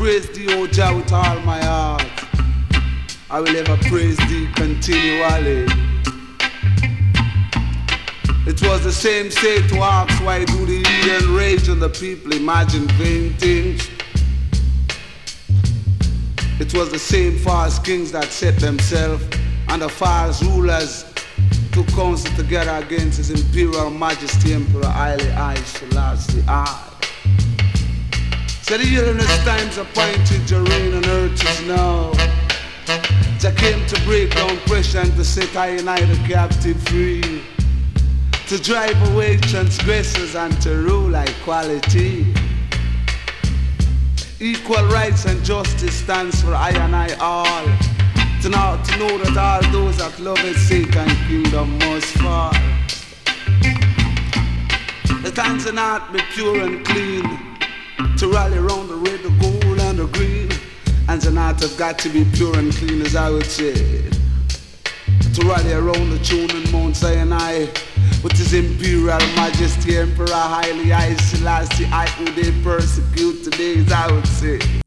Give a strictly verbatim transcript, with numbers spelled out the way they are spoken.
praise thee, O Jah, with all my heart. I will ever praise thee continually. It was the same say to ask, why do the heathen rage and the people imagine vain things? It was the same false kings that set themselves and the false rulers to counsel together against His Imperial Majesty Emperor Haile I Selassie I. Said the illness times appointed, your reign on earth is now. Jah came to break down pressure and to set I and I the captive free, to drive away transgressors and to rule equality. Equal rights and justice stands for I and I all. To know, to know that all those that love His Satan kingdom must fall. The hands and heart be pure and clean, to rally around the red, the gold and the green. Hands and heart have got to be pure and clean, as I would say. To rally around the tune and Mount Sinai with His Imperial Majesty Emperor Haile I Selassie I, who they persecute today, as I would say.